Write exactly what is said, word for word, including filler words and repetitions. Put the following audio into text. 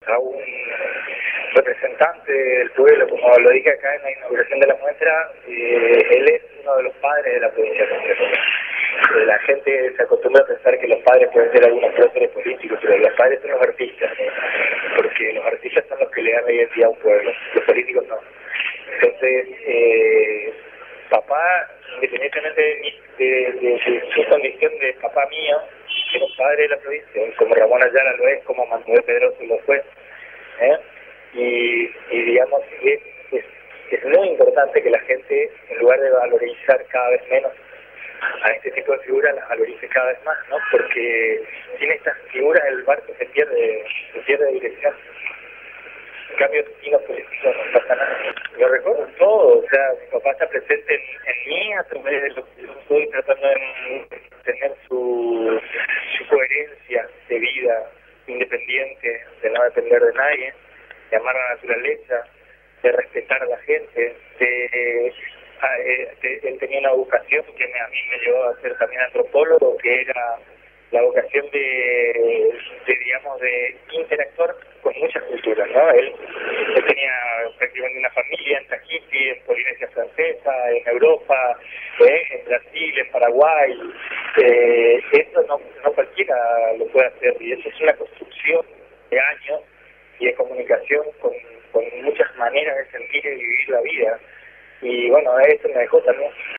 a un representante del pueblo, como lo dije acá en la inauguración de la muestra, eh, él es uno de los padres de la provincia de Santa Cruz. La gente se acostumbra a pensar que los padres pueden ser algunos próceres políticos, pero los padres son los artistas, porque los artistas son los que le dan la identidad a un pueblo, los políticos no. Entonces, eh, papá, independientemente de, de, de, de su condición de papá mío, que es padre de la provincia, como Ramón Ayala lo es, como Manuel Pedroso lo fue, ¿eh? y, y digamos, es, es, es muy importante que la gente, en lugar de valorizar cada vez menos a este tipo de figuras, las valorice cada vez más, ¿no? Porque sin estas figuras el barco se pierde, se pierde dirección. En cambio, sin los políticos no pasa nada. Lo recuerdo todo, o sea, mi papá está presente en, en mí a través de lo que yo estoy tratando de tener su, su coherencia de vida independiente, de no depender de nadie, de amar a la naturaleza, de respetar a la gente, de, de, de, él tenía una vocación que me, a mí me llevó a ser también antropólogo, que era la vocación de, de digamos, de interactuar con muchas culturas, ¿no? Él, él tenía prácticamente una familia en Tahití, en Polinesia Francesa, en Europa, ¿eh? En Brasil, en Paraguay. Eh, eso no, no cualquiera lo puede hacer, y eso es una construcción de años y de comunicación con, con muchas maneras de sentir y vivir la vida. Y bueno, eso me dejó también.